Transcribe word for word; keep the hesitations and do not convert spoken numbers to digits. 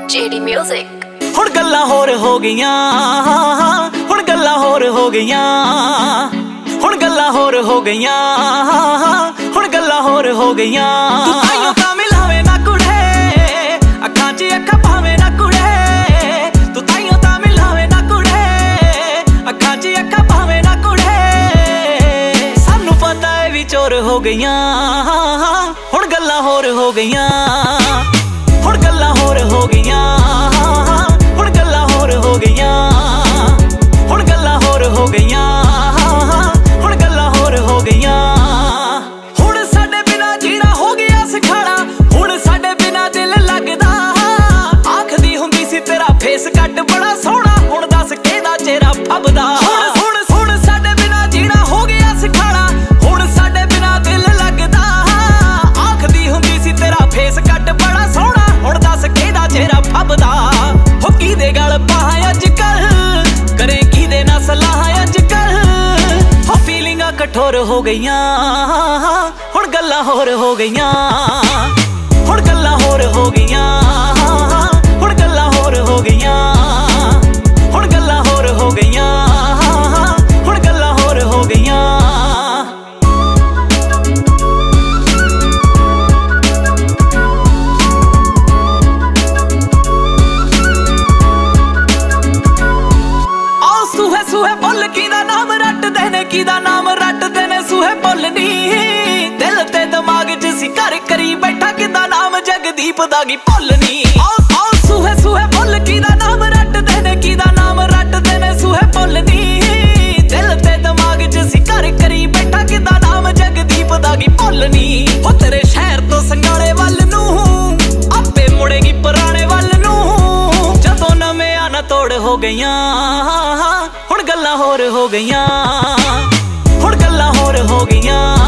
JD music. हुण गल्लां होर हो गईयां, हुण गल्लां होर हो गईयां, हुण गल्लां होर हो गईयां, हुण गल्लां होर हो गईयां। तू ताइयों तां मिलावे ना कुड़े, अखां च अखां पावे ना कुड़े। तू ताइयों तां मिलावे ना कुड़े, अखां च अखां पावे ना कुड़े। सानू पता है भी चोर हो गईयां, हुण गल्लां होर हो गईयां, हुण गल्लां होर हो गईयां, हुण गल्लां होर हो गईयां, हुण गल्लां होर हो गईयां, हुण गल्लां होर हो गईयां। हुण साडे बिना जीना हो गया सिखाना, हुण साडे बिना दिल लगदा। आखदी हुंदी सी तेरा फेस कट बड़ा सोहना, हुण दस किहदा चेहरा फबदा। हुण हुण साडे बिना जीना हो गया सिखाना, हुण साडे बिना दिल लगदा। आखदी हुंदी सी तेरा फेस कट बड़ा सोहना, हुण दस किहदा चेहरा फबदा। हो किहदे गल पाहां अजकल, करे किहदे नाल सलाह अजकल। हो फीलिंगां कठोर हो गईयां, हुण गल्लां होर हो गईयां, हुण गल्लां होर हो गईयां, हुण गल्लां होर हो गईयां, हुण गल्लां होर हो गईयां, हुण गल्लां होर हो गईयां। सूहे सूहे भुल किदा नाम रटदे ने, किदा नाम रटदे ने सूहे भुल नी। दिल ते दिमाग च सी घर करी बैठा, किदा नाम जगदीप दा गी भुल नी। आओ आओ सूहे सूहे भुल किदा नाम रटदे ने, किदा नाम रटदे ने सूहे भुल नी। दिल ते दिमाग च सी घर करी बैठा, किदा नाम जगदीप दा गी भुल नी। हो तेरे शहर तो संगाले वल नूं आपे मुड़ेगी पुराने वल नूं। जदों नਵੇਂ आना तोड़ हो गईयां, हुण गल्लां होर हो गईयां, हुण गल्लां होर हो गईयां।